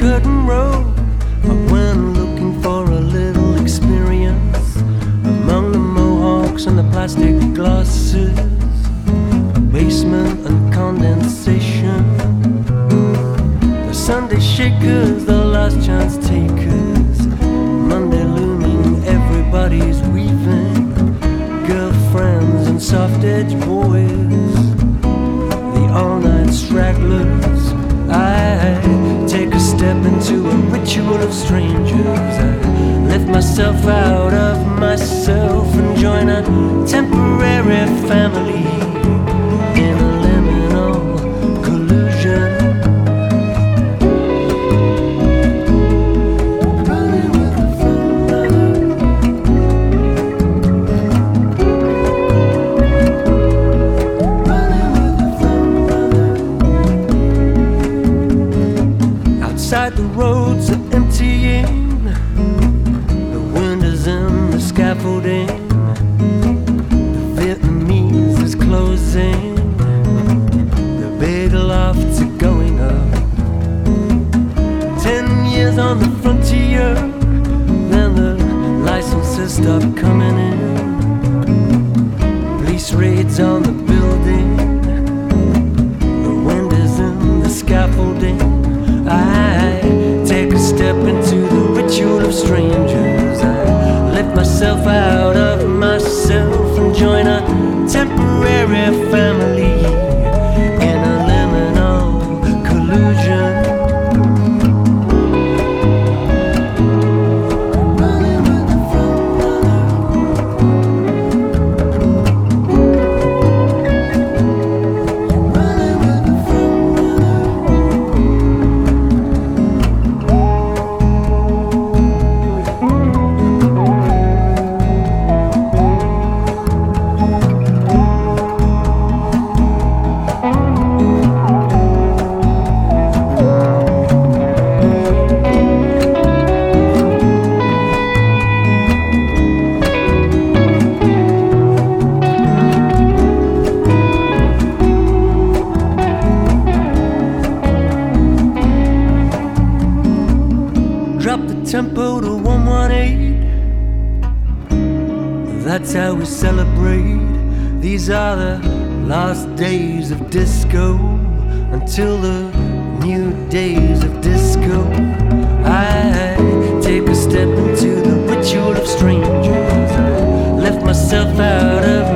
curtain road. I went looking for a little experience among the mohawks and the plastic glasses, basement and condensation, the Sunday shakers, the last chance takers, Monday looming, everybody's weaving, girlfriends and soft edge boys, the all-night stragglers. I take a step into a ritual of strangers. I lift myself out of myself and join a temporary family in a liminal collusion. Running with a front runner. Running with a front runner. Outside the roads are emptying, the windows in the scaffolding, the Vietnamese is closing, the big lofts are going up. 10 years on the frontier, then the licenses stop coming in. Police raids on the building, the windows in the scaffolding. I take a step into the ritual of strangers. I lift myself out of myself and join a temporary family in a liminal collusion. Running with the front runner. Running with the front runner. Drop the tempo to 118. That's how we celebrate. These are the last days of disco until the new days of disco. I take a step into the ritual of strangers. I lift myself out of